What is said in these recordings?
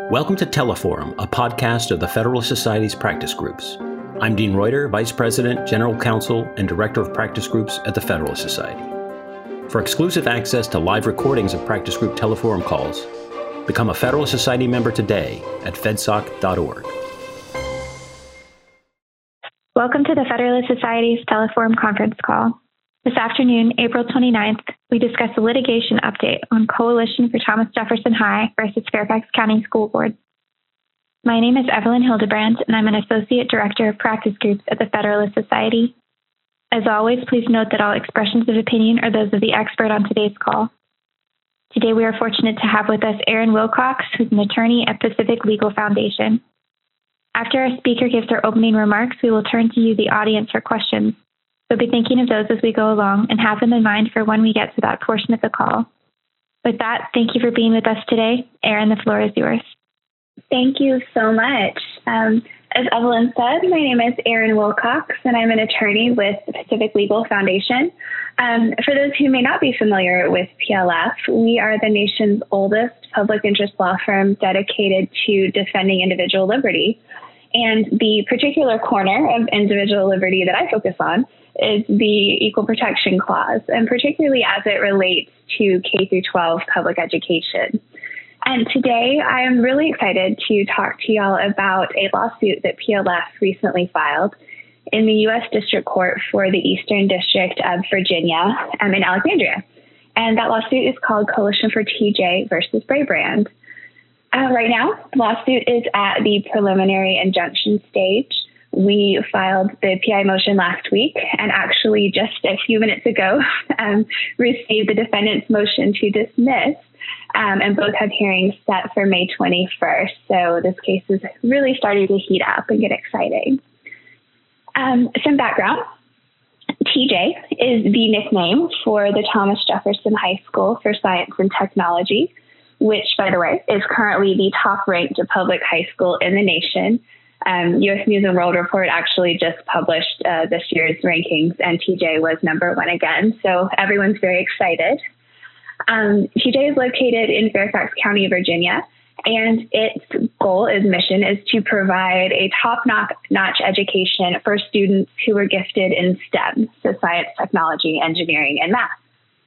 Welcome to Teleforum, a podcast of the Federalist Society's practice groups. I'm Dean Reuter, Vice President, General Counsel, and Director of Practice Groups at the Federalist Society. For exclusive access to live recordings of practice group Teleforum calls, become a Federalist Society member today at fedsoc.org. Welcome to the Federalist Society's Teleforum conference call. This afternoon, April 29th, we discuss a litigation update on Coalition for Thomas Jefferson High versus Fairfax County School Board. My name is Evelyn Hildebrand, and I'm an Associate Director of Practice Groups at the Federalist Society. As always, please note that all expressions of opinion are those of the expert on today's call. Today, we are fortunate to have with us Erin Wilcox, who's an attorney at Pacific Legal Foundation. After our speaker gives her opening remarks, we will turn to you, the audience, for questions. So be thinking of those as we go along and have them in mind for when we get to that portion of the call. With that, thank you for being with us today. Erin, the floor is yours. Thank you so much. As Evelyn said, my name is Erin Wilcox, and I'm an attorney with the Pacific Legal Foundation. For those who may not be familiar with PLF, we are the nation's oldest public interest law firm dedicated to defending individual liberty. And the particular corner of individual liberty that I focus on is the Equal Protection Clause, and particularly as it relates to K through 12 public education. And today I am really excited to talk to y'all about a lawsuit that PLF recently filed in the U.S. District Court for the Eastern District of Virginia in Alexandria. And that lawsuit is called Coalition for TJ versus Brabrand. Right now, the lawsuit is at the preliminary injunction stage. We filed the PI motion last week and actually just a few minutes ago received the defendant's motion to dismiss, and both have hearings set for May 21st. So this case is really starting to heat up and get exciting. Some background. TJ is the nickname for the Thomas Jefferson High School for Science and Technology, which, by the way, is currently the top-ranked public high school in the nation. U.S. News and World Report actually just published this year's rankings, and TJ was number one again, so everyone's very excited. TJ is located in Fairfax County, Virginia, and its mission is to provide a top-notch education for students who are gifted in STEM, so science, technology, engineering, and math.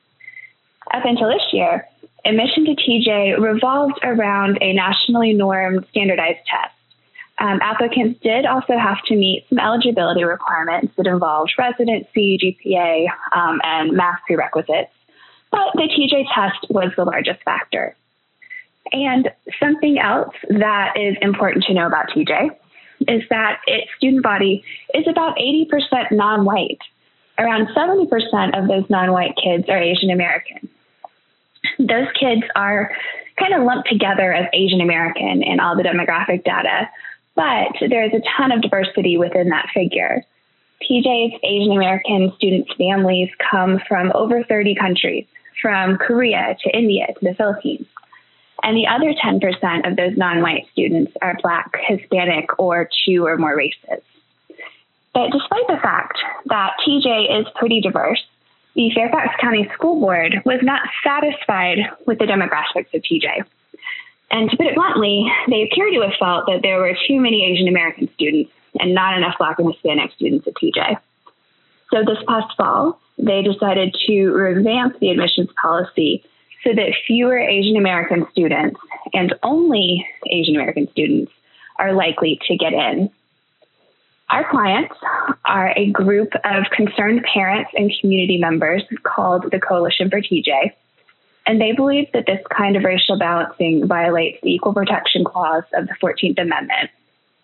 Up until this year, admission to TJ revolved around a nationally normed standardized test. Applicants did also have to meet some eligibility requirements that involved residency, GPA, and math prerequisites, but the TJ test was the largest factor. And something else that is important to know about TJ is that its student body is about 80% non-white. Around 70% of those non-white kids are Asian American. Those kids are kind of lumped together as Asian American in all the demographic data, but there's a ton of diversity within that figure. TJ's Asian American students' families come from over 30 countries, from Korea to India to the Philippines. And the other 10% of those non-white students are Black, Hispanic, or two or more races. But despite the fact that TJ is pretty diverse, the Fairfax County School Board was not satisfied with the demographics of TJ. And to put it bluntly, they appear to have felt that there were too many Asian American students and not enough Black and Hispanic students at TJ. So this past fall, they decided to revamp the admissions policy so that fewer Asian American students and only Asian American students are likely to get in. Our clients are a group of concerned parents and community members called the Coalition for TJ, and they believe that this kind of racial balancing violates the Equal Protection Clause of the 14th Amendment.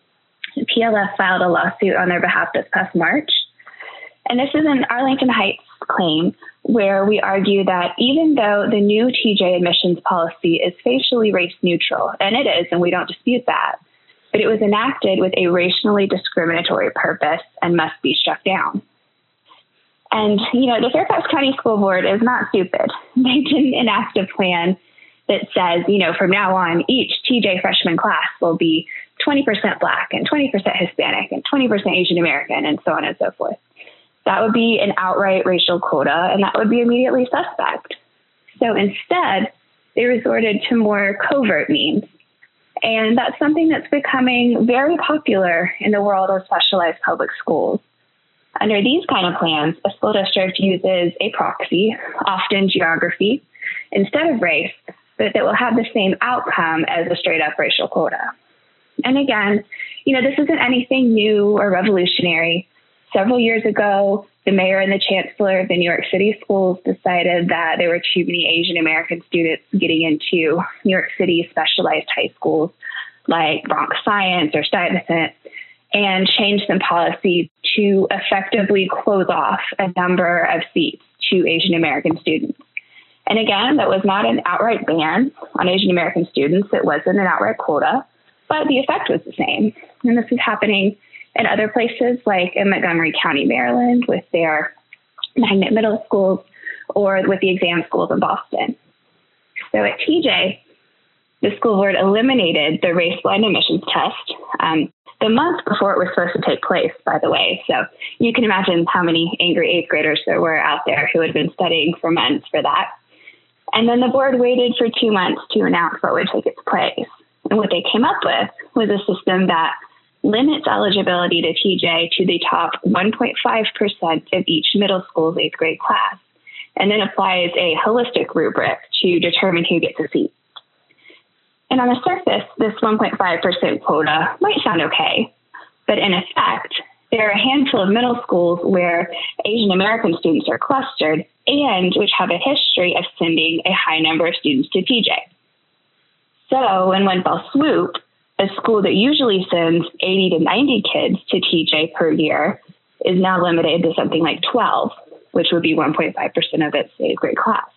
PLF filed a lawsuit on their behalf this past March, and this is an Arlington Heights claim where we argue that even though the new TJ admissions policy is facially race neutral, and it is, and we don't dispute that, but it was enacted with a racially discriminatory purpose and must be struck down. And, the Fairfax County School Board is not stupid. They didn't enact a plan that says, from now on, each TJ freshman class will be 20% Black and 20% Hispanic and 20% Asian American and so on and so forth. That would be an outright racial quota, and that would be immediately suspect. So instead, they resorted to more covert means. And that's something that's becoming very popular in the world of specialized public schools. Under these kind of plans, a school district uses a proxy, often geography, instead of race, but that will have the same outcome as a straight up racial quota. And again, this isn't anything new or revolutionary. Several years ago, the mayor and the chancellor of the New York City schools decided that there were too many Asian American students getting into New York City specialized high schools like Bronx Science or Stuyvesant, and changed some policy to effectively close off a number of seats to Asian American students. And again, that was not an outright ban on Asian American students. It wasn't an outright quota, but the effect was the same. And this is happening in other places like in Montgomery County, Maryland, with their magnet middle schools, or with the exam schools in Boston. So at TJ, the school board eliminated the race-blind admissions test the month before it was supposed to take place, by the way. So you can imagine how many angry eighth graders there were out there who had been studying for months for that. And then the board waited for 2 months to announce what would take its place. And what they came up with was a system that limits eligibility to TJ to the top 1.5% of each middle school's eighth grade class, and then applies a holistic rubric to determine who gets a seat. And on the surface, this 1.5% quota might sound okay, but in effect, there are a handful of middle schools where Asian American students are clustered and which have a history of sending a high number of students to TJ. So in one fell swoop, a school that usually sends 80 to 90 kids to TJ per year is now limited to something like 12, which would be 1.5% of its eighth grade class.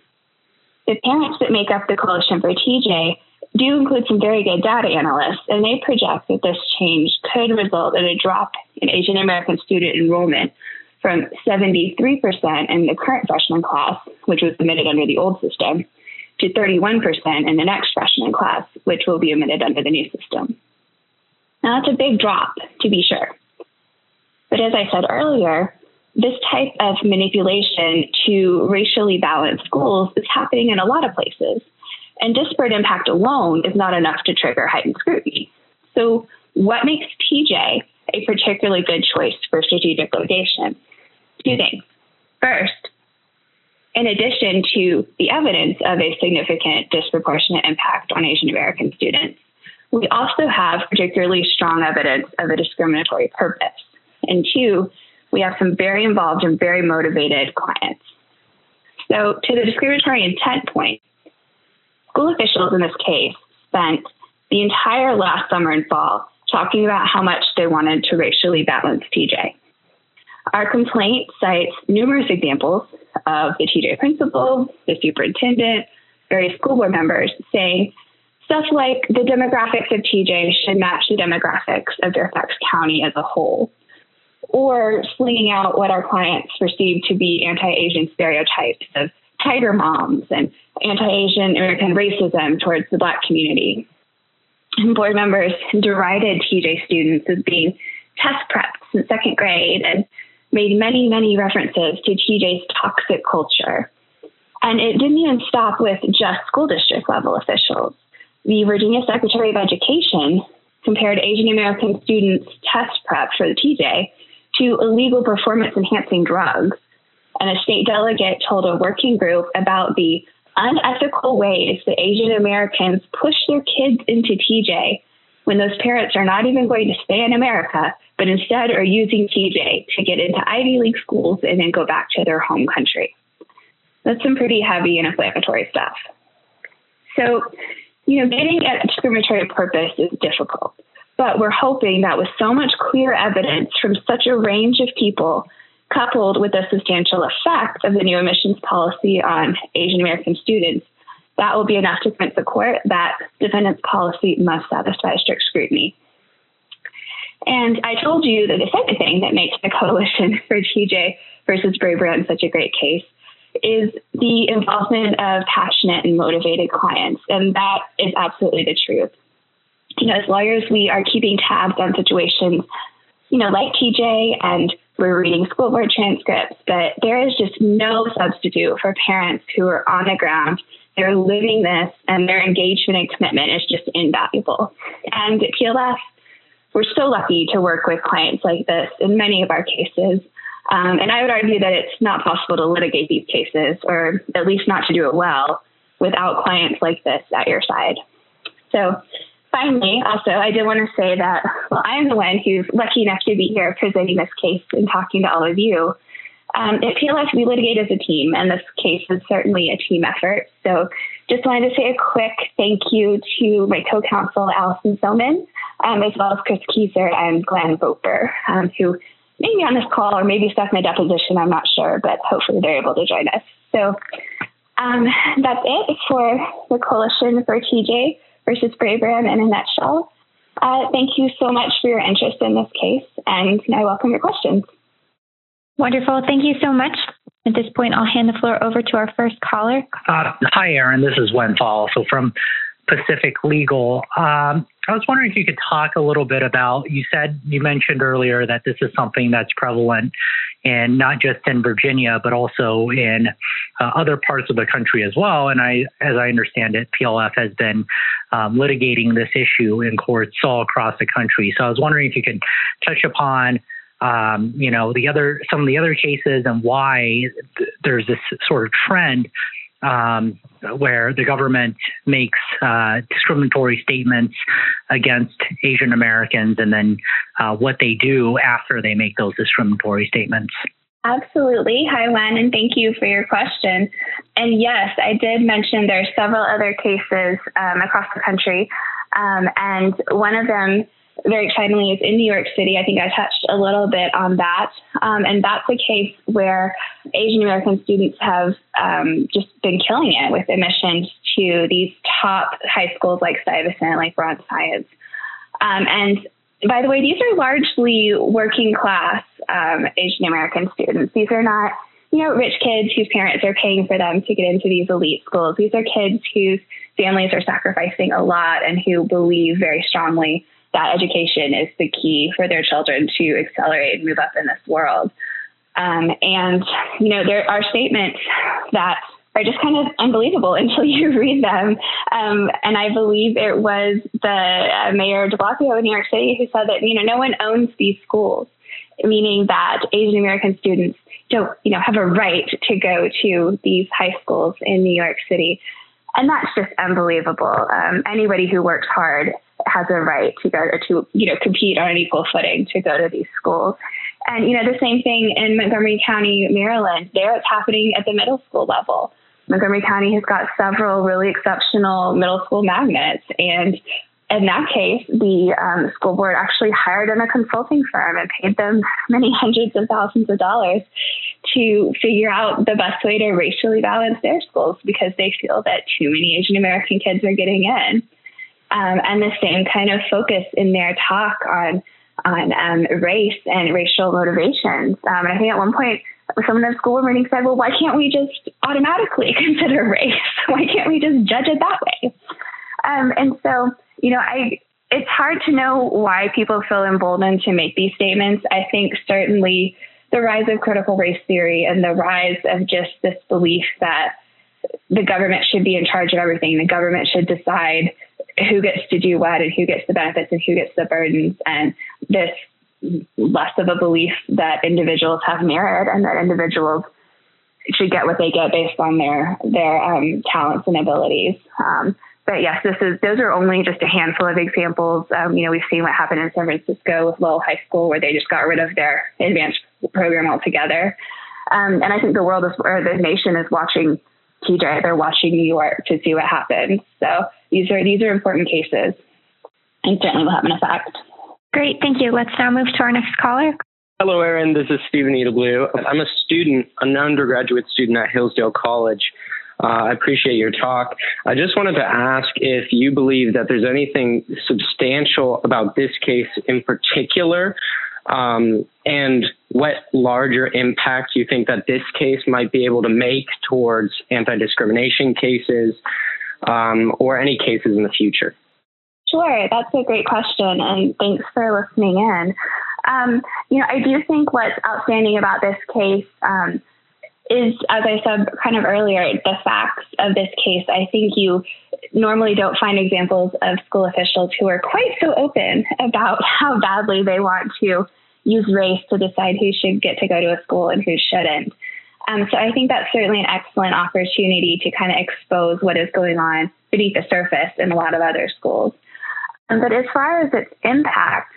The parents that make up the coalition for TJ do include some very good data analysts, and they project that this change could result in a drop in Asian American student enrollment from 73% in the current freshman class, which was admitted under the old system, to 31% in the next freshman class, which will be admitted under the new system. Now, that's a big drop, to be sure. But as I said earlier, this type of manipulation to racially balanced schools is happening in a lot of places. And disparate impact alone is not enough to trigger heightened scrutiny. So what makes TJ a particularly good choice for strategic litigation? 2 things. First, in addition to the evidence of a significant disproportionate impact on Asian American students, we also have particularly strong evidence of a discriminatory purpose. And 2, we have some very involved and very motivated clients. So to the discriminatory intent point, school officials in this case spent the entire last summer and fall talking about how much they wanted to racially balance TJ. Our complaint cites numerous examples of the TJ principal, the superintendent, various school board members saying stuff like the demographics of TJ should match the demographics of Fairfax County as a whole, or slinging out what our clients perceive to be anti-Asian stereotypes of tiger moms and anti-Asian American racism towards the Black community. And board members derided TJ students as being test preps in second grade and made many, many references to TJ's toxic culture. And it didn't even stop with just school district level officials. The Virginia Secretary of Education compared Asian American students' test prep for the TJ to illegal performance enhancing drugs. And a state delegate told a working group about the unethical ways that Asian Americans push their kids into TJ when those parents are not even going to stay in America, but instead are using TJ to get into Ivy League schools and then go back to their home country. That's some pretty heavy and inflammatory stuff. So, getting at discriminatory purpose is difficult, but we're hoping that with so much clear evidence from such a range of people, coupled with the substantial effect of the new admissions policy on Asian American students, that will be enough to convince the court that defendant's policy must satisfy strict scrutiny. And I told you that the second thing that makes the coalition for TJ versus Brabrand such a great case is the involvement of passionate and motivated clients. And that is absolutely the truth. As lawyers, we are keeping tabs on situations, like TJ, and we're reading school board transcripts, but there is just no substitute for parents who are on the ground They're living this, and their engagement and commitment is just invaluable. And at PLF, we're so lucky to work with clients like this in many of our cases. And I would argue that it's not possible to litigate these cases, or at least not to do it well, without clients like this at your side. So finally, also, I did want to say that, well, I am the one who's lucky enough to be here presenting this case and talking to all of you. At PLF, we litigate as a team, and this case is certainly a team effort. So just wanted to say a quick thank you to my co-counsel, Allison Silman, as well as Chris Kieser and Glenn Roper, who may be on this call or maybe stuck in a deposition, I'm not sure, but hopefully they're able to join us. So that's it for the Coalition for TJ versus Brabrand in a nutshell. Thank you so much for your interest in this case, and I welcome your questions. Wonderful. Thank you so much. At this point, I'll hand the floor over to our first caller. Hi, Erin. This is Wenthal. So from Pacific Legal. I was wondering if you could talk a little bit about, you mentioned earlier that this is something that's prevalent in not just in Virginia, but also in other parts of the country as well. And as I understand it, PLF has been litigating this issue in courts all across the country. So I was wondering if you could touch upon some of the other cases and why there's this sort of trend where the government makes discriminatory statements against Asian Americans, and then what they do after they make those discriminatory statements. Absolutely. Hi, Len, and thank you for your question. And yes, I did mention there are several other cases across the country, and one of them, very excitingly, is in New York City. I think I touched a little bit on that. And that's a case where Asian American students have just been killing it with admissions to these top high schools like Stuyvesant, like Bronx Science. And by the way, these are largely working class Asian American students. These are not, rich kids whose parents are paying for them to get into these elite schools. These are kids whose families are sacrificing a lot and who believe very strongly that education is the key for their children to accelerate and move up in this world. There are statements that are just kind of unbelievable until you read them. And I believe it was the Mayor de Blasio in New York City who said that, no one owns these schools, meaning that Asian American students don't, have a right to go to these high schools in New York City. And that's just unbelievable. Anybody who works hard has a right to go or to, compete on an equal footing to go to these schools. And, the same thing in Montgomery County, Maryland. There it's happening at the middle school level. Montgomery County has got several really exceptional middle school magnets. And in that case, the school board actually hired a consulting firm and paid them many hundreds of thousands of dollars to figure out the best way to racially balance their schools because they feel that too many Asian American kids are getting in. And the same kind of focus in their talk on race and racial motivations. And I think at one point, someone in the school meeting said, well, why can't we just automatically consider race? Why can't we just judge it that way? And so, it's hard to know why people feel emboldened to make these statements. I think certainly the rise of critical race theory and the rise of just this belief that the government should be in charge of everything. The government should decide who gets to do what and who gets the benefits and who gets the burdens. And this less of a belief that individuals have merit and that individuals should get what they get based on their talents and abilities. But yes, those are only just a handful of examples. We've seen what happened in San Francisco with Lowell High School, where they just got rid of their advanced program altogether. And I think the nation is watching TJ. They're watching New York to see what happens. So these are important cases, and certainly will have an effect. Great, thank you. Let's now move to our next caller. Hello, Erin. This is Stephen Edelblue. I'm a student, an undergraduate student at Hillsdale College. I appreciate your talk. I just wanted to ask if you believe that there's anything substantial about this case in particular, and what larger impact you think that this case might be able to make towards anti-discrimination cases, or any cases in the future. Sure, that's a great question, and thanks for listening in. I do think what's outstanding about this case is, as I said kind of earlier, the facts of this case. I think you normally don't find examples of school officials who are quite so open about how badly they want to use race to decide who should get to go to a school and who shouldn't. So I think that's certainly an excellent opportunity to kind of expose what is going on beneath the surface in a lot of other schools. But as far as its impact,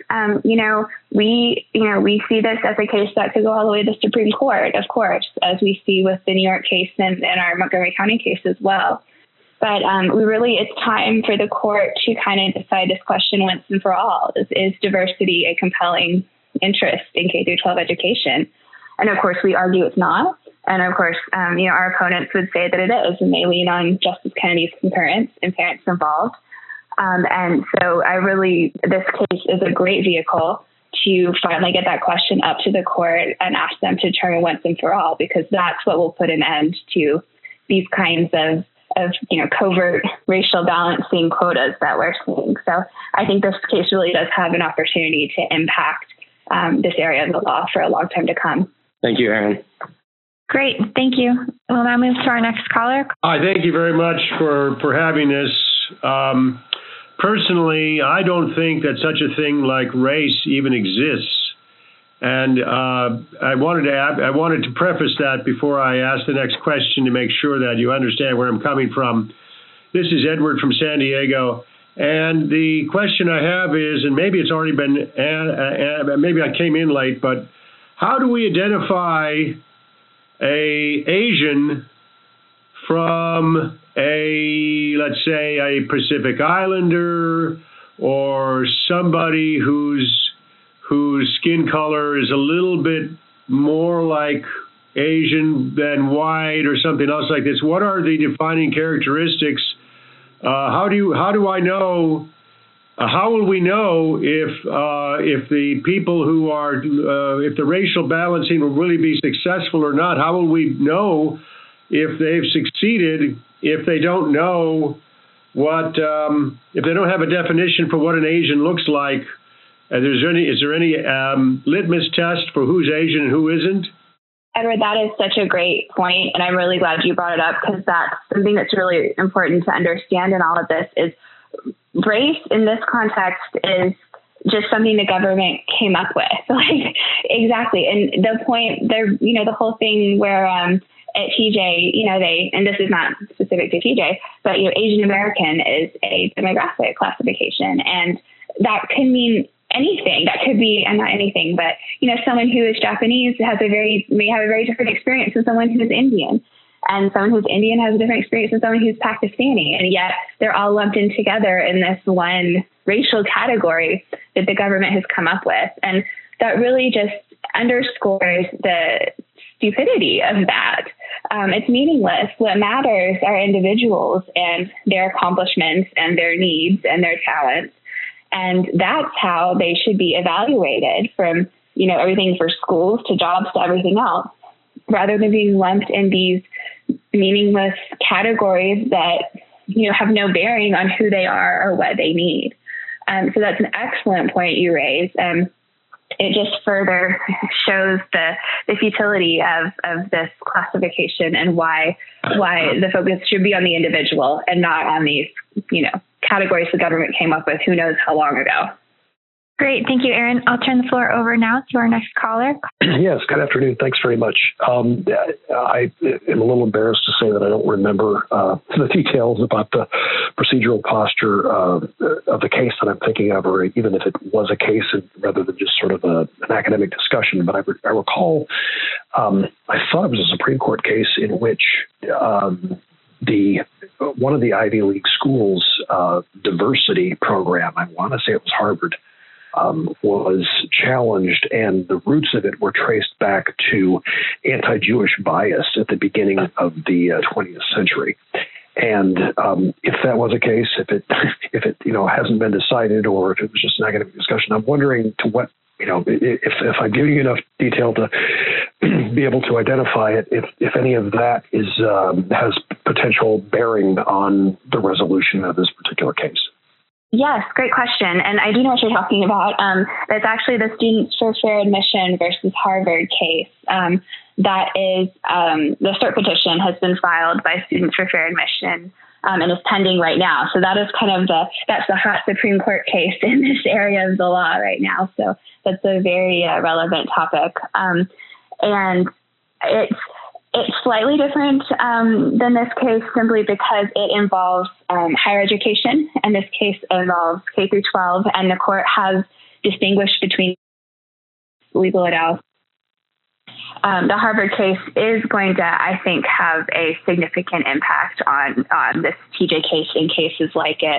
we see this as a case that could go all the way to the Supreme Court, of course, as we see with the New York case and our Montgomery County case as well. But it's time for the court to kind of decide this question once and for all. Is diversity a compelling interest in K-12 education? And of course, we argue it's not. And of course, our opponents would say that it is, and they lean on Justice Kennedy's concurrence and parents involved. And so this case is a great vehicle to finally get that question up to the court and ask them to determine once and for all, because that's what will put an end to these kinds of covert racial balancing quotas that we're seeing. So I think this case really does have an opportunity to impact this area of the law for a long time to come. Thank you, Erin. Great. Thank you. We'll now move to our next caller. Hi, thank you very much for having this. Personally, I don't think that such a thing like race even exists. And I wanted to preface that before I ask the next question to make sure that you understand where I'm coming from. This is Edward from San Diego. And the question I have is, and maybe it's already been, maybe I came in late, but how do we identify a Asian from let's say a Pacific Islander or somebody whose skin color is a little bit more like Asian than white or something else like this? What are the defining characteristics? How do I know? How will we know if the people who are if the racial balancing will really be successful or not? How will we know if they've succeeded if they don't know if they don't have a definition for what an Asian looks like? Is there any litmus test for who's Asian and who isn't? Edward, that is such a great point, and I'm really glad you brought it up, because that's something that's really important to understand in all of this. Is race in this context is just something the government came up with. Exactly. And the point there, the whole thing where at TJ, and this is not specific to TJ, but Asian American is a demographic classification, and that can mean anything. That could be, and not anything, but someone who is Japanese may have a very different experience than someone who's Indian, and someone who's Indian has a different experience than someone who's Pakistani, and yet they're all lumped in together in this one racial category that the government has come up with. And that really just underscores the stupidity of that. It's meaningless. What matters are individuals and their accomplishments and their needs and their talents. And that's how they should be evaluated, from, everything for schools to jobs to everything else, rather than being lumped in these meaningless categories that, have no bearing on who they are or what they need. So that's an excellent point you raise. It just further shows the futility of this classification and why the focus should be on the individual and not on these, categories the government came up with who knows how long ago. Great. Thank you, Erin. I'll turn the floor over now to our next caller. Yes, good afternoon. Thanks very much. I am a little embarrassed to say that I don't remember the details about the procedural posture of the case that I'm thinking of, or even if it was a case rather than just sort of an academic discussion. But I recall, I thought it was a Supreme Court case in which one of the Ivy League schools' diversity program, I want to say it was Harvard, was challenged, and the roots of it were traced back to anti-Jewish bias at the beginning of the 20th century. And if that was a case, if it hasn't been decided, or if it was just an academic discussion, I'm wondering to what, if I'm giving you enough detail to be able to identify it, if any of that has potential bearing on the resolution of this particular case. Yes, great question. And I do know what you're talking about. That's actually the Students for Fair Admission versus Harvard case. that is the cert petition has been filed by Students for Fair Admission and is pending right now. So that is kind of that's the hot Supreme Court case in this area of the law right now. So that's a very relevant topic. And it's slightly different than this case simply because it involves higher education, and this case involves K through 12, and the court has distinguished between legal analysis. The Harvard case is going to, I think, have a significant impact on this TJ case and cases like it,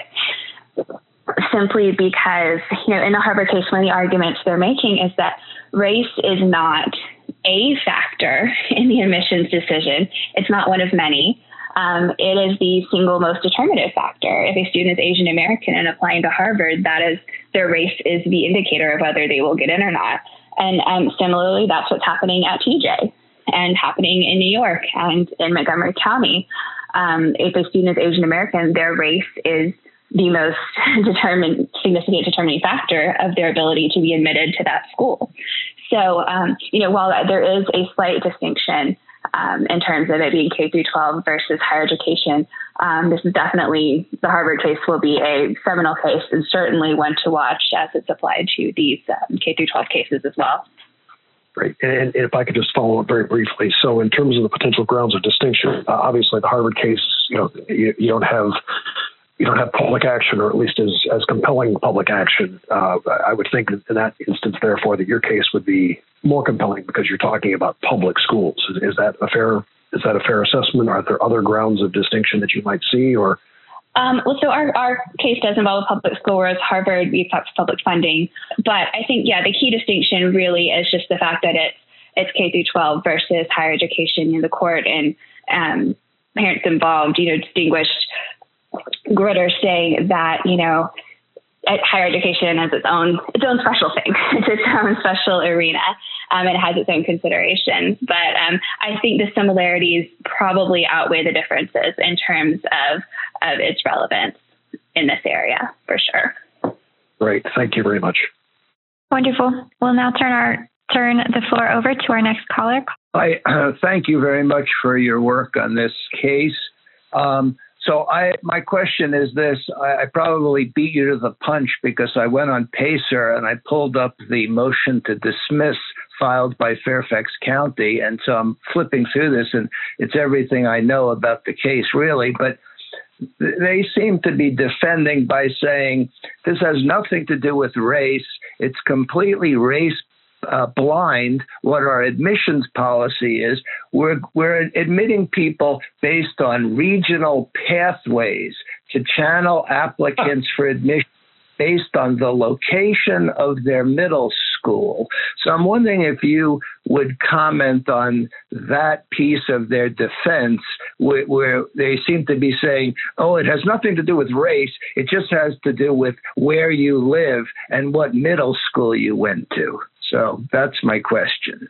simply because, in the Harvard case, one of the arguments they're making is that race is not a factor in the admissions decision. It's not one of many. It is the single most determinative factor. If a student is Asian American and applying to Harvard, that is, their race is the indicator of whether they will get in or not. And similarly, that's what's happening at TJ and happening in New York and in Montgomery County. If a student is Asian American, their race is the most significant determining factor of their ability to be admitted to that school. So, while there is a slight distinction in terms of it being K through 12 versus higher education, this is definitely, the Harvard case will be a seminal case and certainly one to watch as it's applied to these K through 12 cases as well. Great. And if I could just follow up very briefly. So in terms of the potential grounds of distinction, obviously the Harvard case, you don't have public action, or at least as compelling public action. I would think in that instance, therefore, that your case would be more compelling because you're talking about public schools. Is that a fair assessment? Are there other grounds of distinction that you might see, or? So our case does involve a public school, whereas Harvard, we've talked public funding. But I think, the key distinction really is just the fact that it's K through 12 versus higher education. The court and parents involved, distinguished Gritter saying that, higher education has its own special thing. It's its own special arena. It has its own considerations. But I think the similarities probably outweigh the differences in terms of its relevance in this area, for sure. Great. Thank you very much. Wonderful. We'll now turn the floor over to our next caller. Thank you very much for your work on this case. So my question is this. I probably beat you to the punch because I went on Pacer and I pulled up the motion to dismiss filed by Fairfax County. And so I'm flipping through this, and it's everything I know about the case, really. But they seem to be defending by saying this has nothing to do with race. It's completely race blind. What our admissions policy is, we're admitting people based on regional pathways to channel applicants for admission based on the location of their middle school. So I'm wondering if you would comment on that piece of their defense, where they seem to be saying, it has nothing to do with race. It just has to do with where you live and what middle school you went to. So that's my question.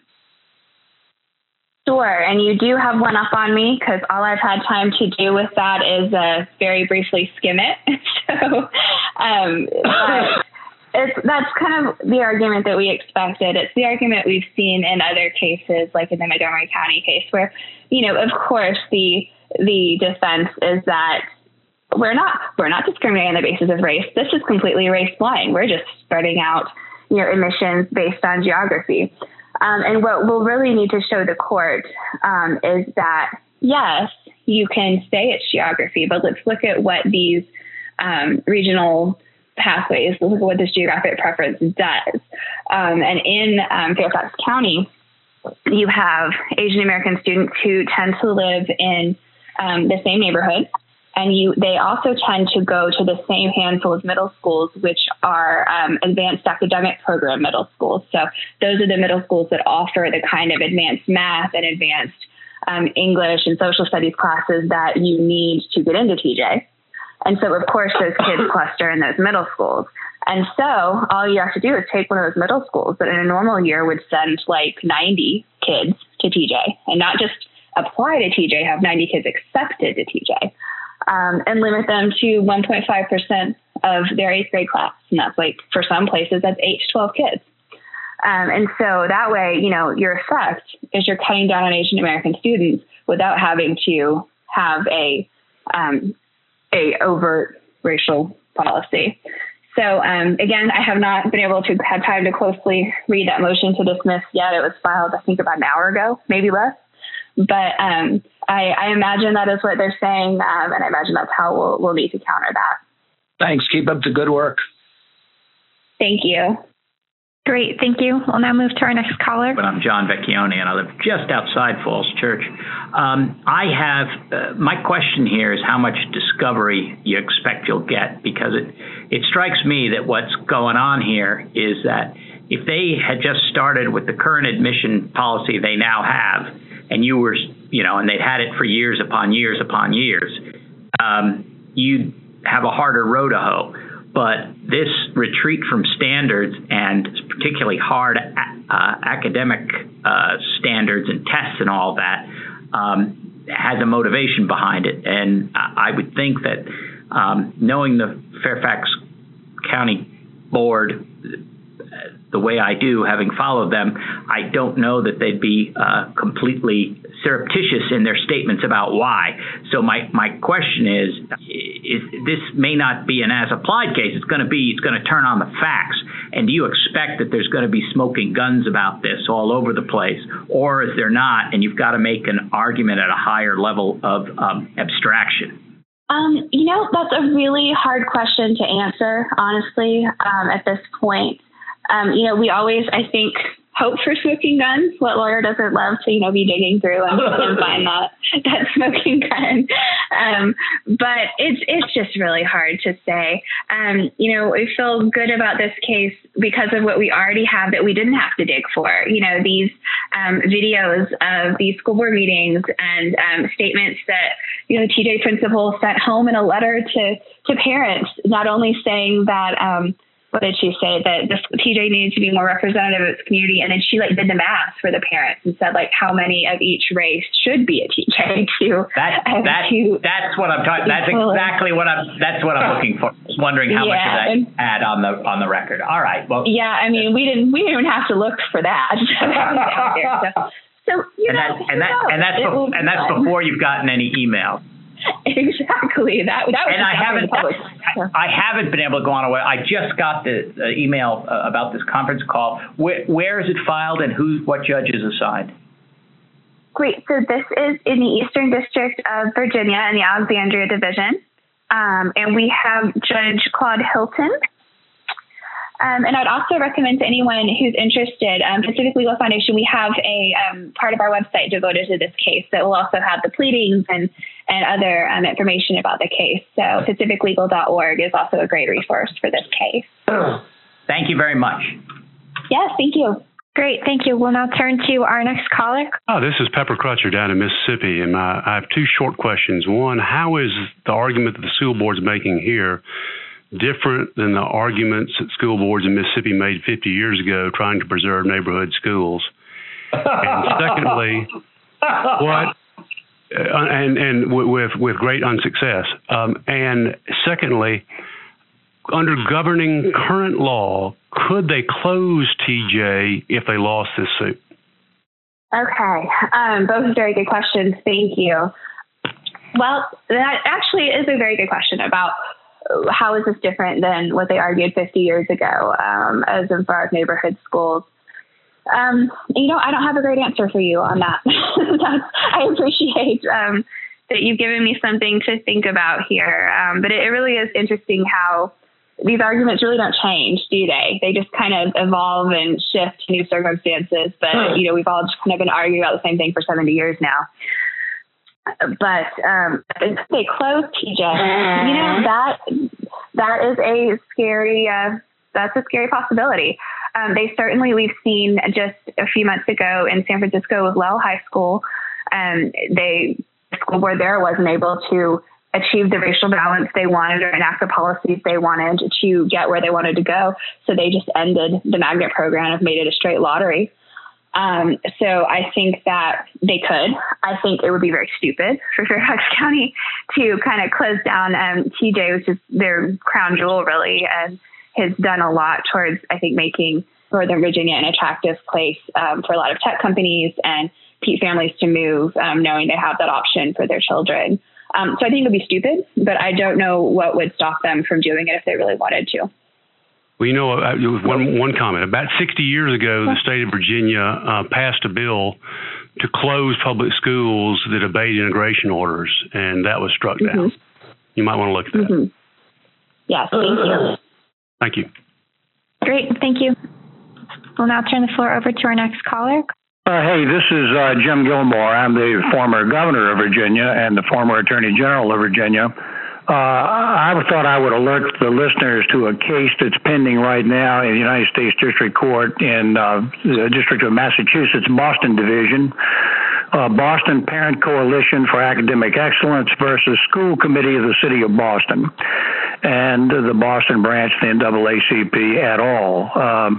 Sure. And you do have one up on me because all I've had time to do with that is very briefly skim it. So that's kind of the argument that we expected. It's the argument we've seen in other cases, like in the Montgomery County case, where, of course, the defense is that we're not discriminating on the basis of race. This is completely race blind. We're just spreading out admissions based on geography. And what we'll really need to show the court is that, yes, you can say it's geography, but let's look at what these regional pathways, look at what this geographic preference does. And in Fairfax County, you have Asian American students who tend to live in the same neighborhood. And they also tend to go to the same handful of middle schools, which are advanced academic program middle schools. So those are the middle schools that offer the kind of advanced math and advanced English and social studies classes that you need to get into TJ. And so, of course, those kids cluster in those middle schools. And so all you have to do is take one of those middle schools that in a normal year would send like 90 kids to TJ, and not just apply to TJ, have 90 kids accepted to TJ. And limit them to 1.5% of their 8th grade class. And that's like, for some places, that's 8 to 12 kids. And so that way, your effect is you're cutting down on Asian American students without having to have a overt racial policy. So again, I have not been able to have time to closely read that motion to dismiss yet. It was filed, I think, about an hour ago, maybe less. But I imagine that is what they're saying, and I imagine that's how we'll need to counter that. Thanks. Keep up the good work. Thank you. Great, thank you. We'll now move to our next caller. But I'm John Vecchione, and I live just outside Falls Church. My question here is how much discovery you expect you'll get, because it strikes me that what's going on here is that if they had just started with the current admission policy they now have, and you were, and they'd had it for years upon years upon years, you'd have a harder row to hoe. But this retreat from standards, and particularly hard academic standards and tests and all that, has a motivation behind it. And I would think that knowing the Fairfax County Board the way I do, having followed them, I don't know that they'd be completely surreptitious in their statements about why. So my question is this may not be an as-applied case. It's going to turn on the facts. And do you expect that there's going to be smoking guns about this all over the place, or is there not? And you've got to make an argument at a higher level of abstraction. That's a really hard question to answer, honestly, at this point. We always, I think, hope for smoking guns. What lawyer doesn't love to, be digging through and find that smoking gun? But it's just really hard to say. We feel good about this case because of what we already have that we didn't have to dig for. These videos of these school board meetings and statements that, the TJ principal sent home in a letter to parents, not only saying that, what did she say? That the TJ needed to be more representative of its community. And then she did the math for the parents and said how many of each race should be a TJ that's what I'm talking. That's exactly what that's what I'm looking for. Just wondering how much of that you had on the record. All right. Well, yeah. I mean, we didn't even have to look for that. And that's before you've gotten any emails. Exactly. That was. And I haven't been able to go on away. I just got the email about this conference call. Where is it filed, and what judge is assigned? Great. So this is in the Eastern District of Virginia in the Alexandria Division, and we have Judge Claude Hilton. And I'd also recommend to anyone who's interested, Pacific Legal Foundation, we have a part of our website devoted to this case that will also have the pleadings and other information about the case. So pacificlegal.org is also a great resource for this case. Thank you very much. Yes, thank you. Great, thank you. We'll now turn to our next caller. Oh, this is Pepper Crutcher down in Mississippi, and I have two short questions. One, how is the argument that the school board's making here different than the arguments that school boards in Mississippi made 50 years ago trying to preserve neighborhood schools? And secondly, with great unsuccess. And secondly, under governing current law, could they close TJ if they lost this suit? Okay. Both very good questions. Thank you. Well, that actually is a very good question about how is this different than what they argued 50 years ago as far as neighborhood schools. I don't have a great answer for you on that. I appreciate that you've given me something to think about here. But it really is interesting how these arguments really don't change, do they? They just kind of evolve and shift to new circumstances. But, we've all just kind of been arguing about the same thing for 70 years now. But if they close TJ, that is a scary, that's a scary possibility. We've seen just a few months ago in San Francisco with Lowell High School, the school board there wasn't able to achieve the racial balance they wanted or enact the policies they wanted to get where they wanted to go. So they just ended the magnet program and made it a straight lottery. So I think that they could. I think it would be very stupid for Fairfax County to kind of close down TJ, which is their crown jewel, really, and has done a lot towards, I think, making Northern Virginia an attractive place for a lot of tech companies and families to move, knowing they have that option for their children. So I think it would be stupid, but I don't know what would stop them from doing it if they really wanted to. Well, one comment. About 60 years ago, the state of Virginia passed a bill to close public schools that obeyed integration orders, and that was struck down. You might want to look at that. Yes, thank you. Thank you. Great, thank you. We'll now turn the floor over to our next caller. Hey, this is Jim Gilmore. I'm the former governor of Virginia and the former attorney general of Virginia. I thought I would alert the listeners to a case that's pending right now in the United States District Court in the District of Massachusetts, Boston Division. Boston Parent Coalition for Academic Excellence versus School Committee of the City of Boston and the Boston branch of the NAACP et al.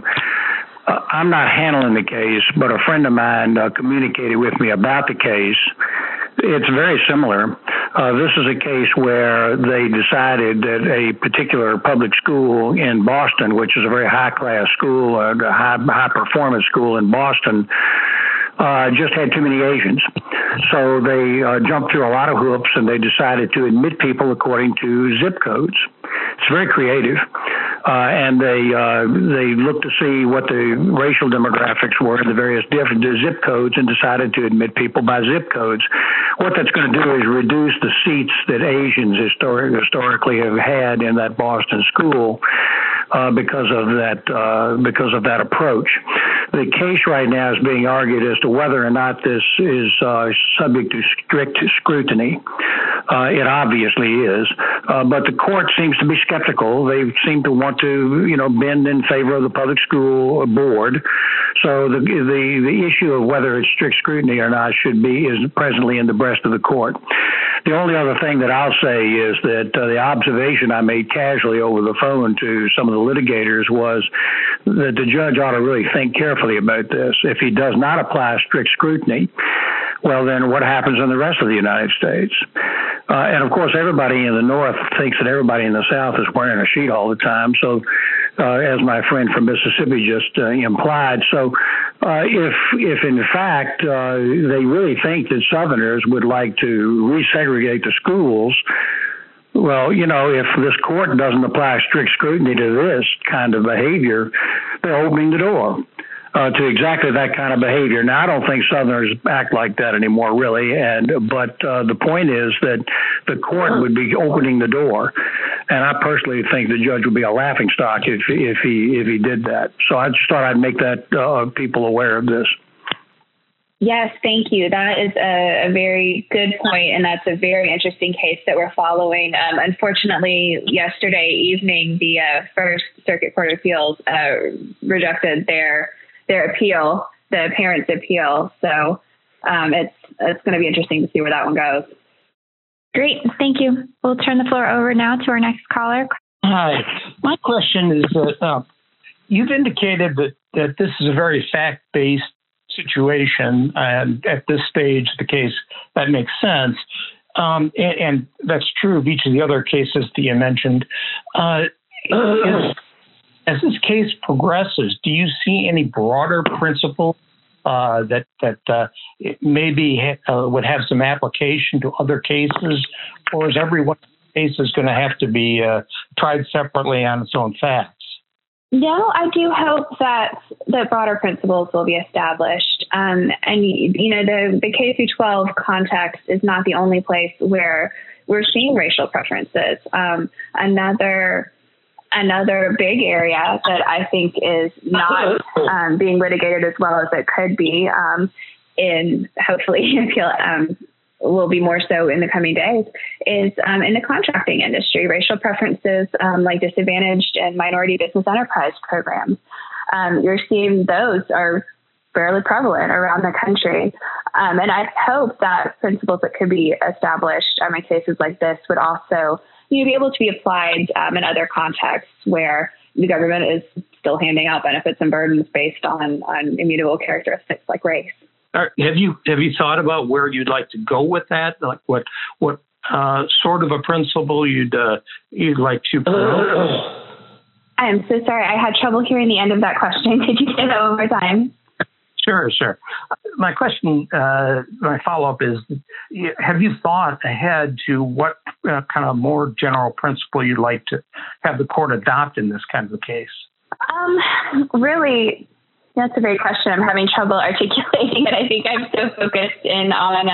I'm not handling the case, but a friend of mine communicated with me about the case. It's very similar. This is a case where they decided that a particular public school in Boston, which is a very high-class school, a high-performance school in Boston, just had too many Asians. So they jumped through a lot of hoops, and they decided to admit people according to zip codes. It's very creative. And they looked to see what the racial demographics were in the various different zip codes and decided to admit people by zip codes. What that's going to do is reduce the seats that Asians historically have had in that Boston school because of that approach. The case right now is being argued as to whether or not this is subject to strict scrutiny. It obviously is, but the court seems to be skeptical. They seem to want to, bend in favor of the public school board. So the issue of whether it's strict scrutiny or not is presently in the breast of the court. The only other thing that I'll say is that the observation I made casually over the phone to some of the litigators was that the judge ought to really think carefully about this. If he does not apply strict scrutiny, well, then what happens in the rest of the United States? And of course, everybody in the North thinks that everybody in the South is wearing a sheet all the time. So, as my friend from Mississippi just implied, so if in fact they really think that Southerners would like to resegregate the schools, well, if this court doesn't apply strict scrutiny to this kind of behavior, they're opening the door to exactly that kind of behavior. Now, I don't think Southerners act like that anymore, really. But the point is that the court would be opening the door, and I personally think the judge would be a laughingstock if he did that. So I just thought I'd make that people aware of this. Yes, thank you. That is a very good point, and that's a very interesting case that we're following. Unfortunately, yesterday evening, the First Circuit Court of Appeals rejected their appeal, the parents' appeal. So it's going to be interesting to see where that one goes. Great, thank you. We'll turn the floor over now to our next caller. Hi, my question is that you've indicated that this is a very fact-based situation, and at this stage of the case, that makes sense. And that's true of each of the other cases that you mentioned. As this case progresses, do you see any broader principles that maybe would have some application to other cases, or is every one of the cases going to have to be tried separately on its own facts? No, I do hope that the broader principles will be established. And the K through 12 context is not the only place where we're seeing racial preferences. Another big area that I think is not being litigated as well as it could be, in hopefully will be more so in the coming days, is in the contracting industry. Racial preferences like disadvantaged and minority business enterprise programs. You're seeing those are fairly prevalent around the country. And I hope that principles that could be established in cases like this would also be able to be applied in other contexts where the government is still handing out benefits and burdens based on immutable characteristics like race. Have you thought about where you'd like to go with that? Like what sort of a principle you'd like to promote? I'm so sorry. I had trouble hearing the end of that question. Could you say that one more time? Sure. My question, my follow-up is, have you thought ahead to what kind of more general principle you'd like to have the court adopt in this kind of a case? Really, that's a great question. I'm having trouble articulating it. I think I'm so focused in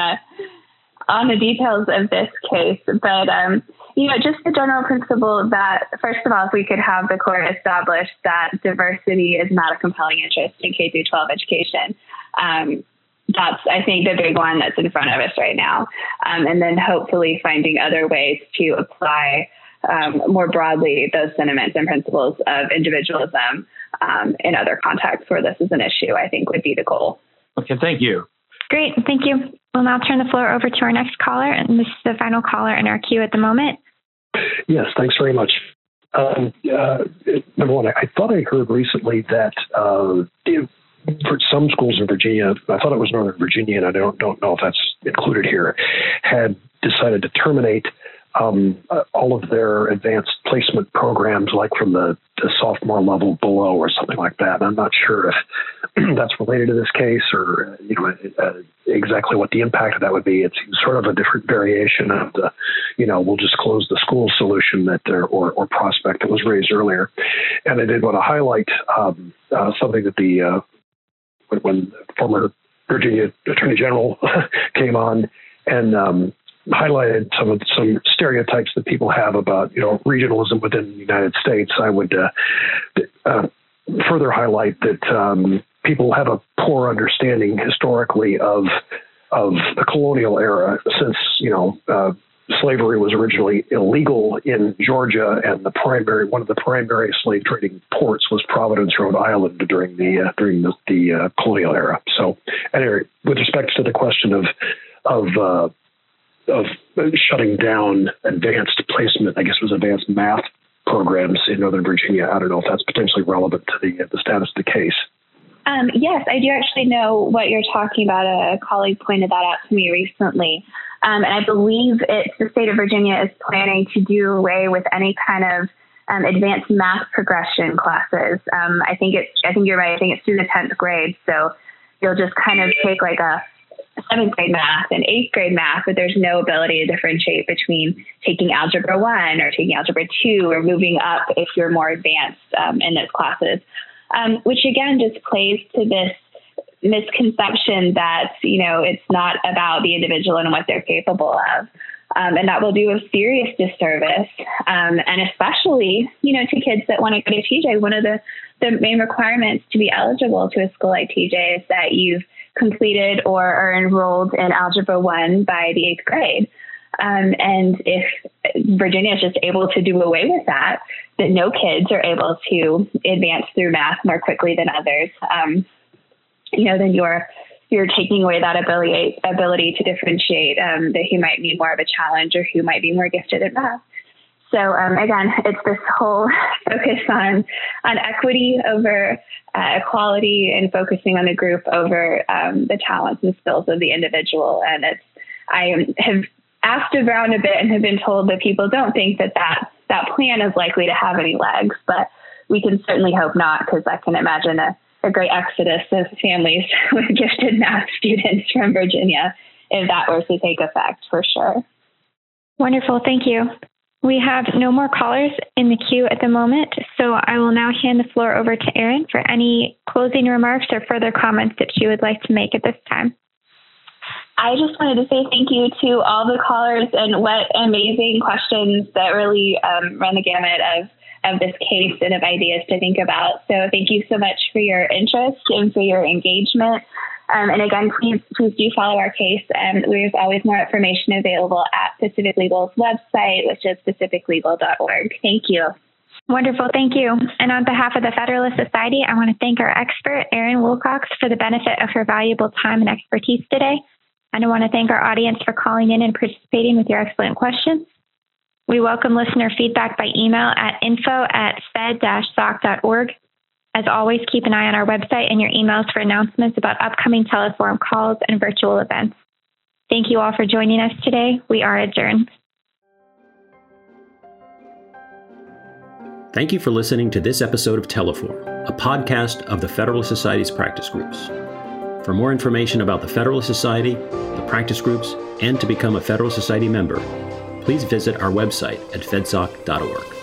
on the details of this case. But, just the general principle that, first of all, if we could have the court establish that diversity is not a compelling interest in K through 12 education. That's, I think, the big one that's in front of us right now. And then hopefully finding other ways to apply more broadly those sentiments and principles of individualism in other contexts where this is an issue, I think would be the goal. Okay, thank you. Great, thank you. We'll now turn the floor over to our next caller, and this is the final caller in our queue at the moment. Yes, thanks very much. Number one, I thought I heard recently that for some schools in Virginia, I thought it was Northern Virginia, and I don't know if that's included here, had decided to terminate all of their advanced placement programs, like from the sophomore level below or something like that. And I'm not sure if that's related to this case or exactly what the impact of that would be. It's sort of a different variation of the, we'll just close the school solution that or prospect that was raised earlier. And I did want to highlight something that when former Virginia Attorney General came on and highlighted some stereotypes that people have about regionalism within the United States. I would further highlight that people have a poor understanding historically of the colonial era, since slavery was originally illegal in Georgia, and one of the primary slave trading ports was Providence, Rhode Island during the colonial era. So, anyway, with respect to the question of shutting down advanced placement, I guess it was advanced math programs in Northern Virginia. I don't know if that's potentially relevant to the status of the case. Yes, I do actually know what you're talking about. A colleague pointed that out to me recently. And I believe the state of Virginia is planning to do away with any kind of advanced math progression classes. I think you're right. I think it's through the 10th grade. So you'll just kind of take like a 7th grade math and 8th grade math, but there's no ability to differentiate between taking Algebra 1 or taking Algebra 2 or moving up if you're more advanced in those classes, which again just plays to this misconception that, it's not about the individual and what they're capable of. And that will do a serious disservice. And especially, to kids that want to go to TJ, one of the main requirements to be eligible to a school like TJ is that you've completed or are enrolled in Algebra 1 by the 8th grade. And if Virginia is just able to do away with that no kids are able to advance through math more quickly than others, then you're taking away that ability to differentiate that who might need more of a challenge or who might be more gifted at math. So again, it's this whole focus on equity over equality and focusing on the group over the talents and skills of the individual. And I have asked around a bit and have been told that people don't think that plan is likely to have any legs, but we can certainly hope not, because I can imagine a great exodus of families with gifted math students from Virginia if that were to take effect, for sure. Wonderful. Thank you. We have no more callers in the queue at the moment, so I will now hand the floor over to Erin for any closing remarks or further comments that she would like to make at this time. I just wanted to say thank you to all the callers, and what amazing questions that really run the gamut of this case and of ideas to think about. So thank you so much for your interest and for your engagement. And again, please do follow our case. There's always more information available at Pacific Legal's website, which is pacificlegal.org. Thank you. Wonderful. Thank you. And on behalf of the Federalist Society, I want to thank our expert, Erin Wilcox, for the benefit of her valuable time and expertise today. And I want to thank our audience for calling in and participating with your excellent questions. We welcome listener feedback by email at info@fed-soc.org. As always, keep an eye on our website and your emails for announcements about upcoming teleforum calls and virtual events. Thank you all for joining us today. We are adjourned. Thank you for listening to this episode of Teleform, a podcast of the Federalist Society's practice groups. For more information about the Federalist Society, the practice groups, and to become a Federalist Society member, please visit our website at fedsoc.org.